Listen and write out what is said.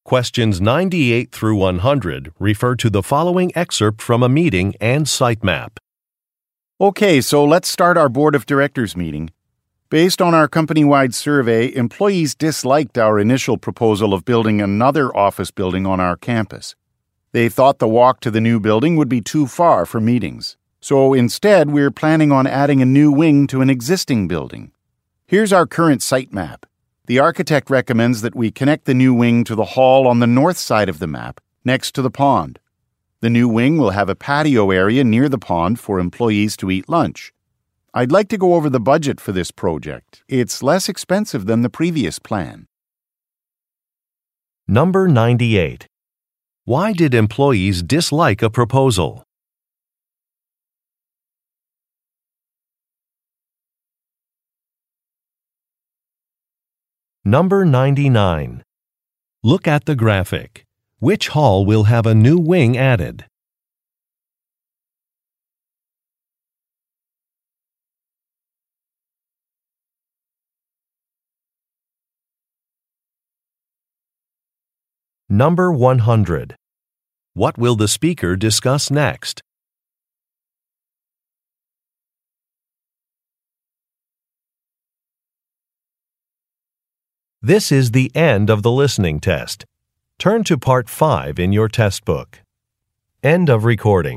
Questions 98 through 100 refer to the following excerpt from a meeting and sitemap. Okay, so let's start our Board of Directors meeting. Based on our company-wide survey, employees disliked our initial proposal of building another office building on our campus. They thought the walk to the new building would be too far for meetings. So instead, we're planning on adding a new wing to an existing building. Here's our current site map. The architect recommends that we connect the new wing to the hall on the north side of the map, next to the pond. The new wing will have a patio area near the pond for employees to eat lunch. I'd like to go over the budget for this project. It's less expensive than the previous plan. Number 98. Why did employees dislike a proposal? Number 99. Look at the graphic. Which hall will have a new wing added? Number 100. What will the speaker discuss next? This is the end of the listening test. Turn to Part 5 in your test book. End of recording.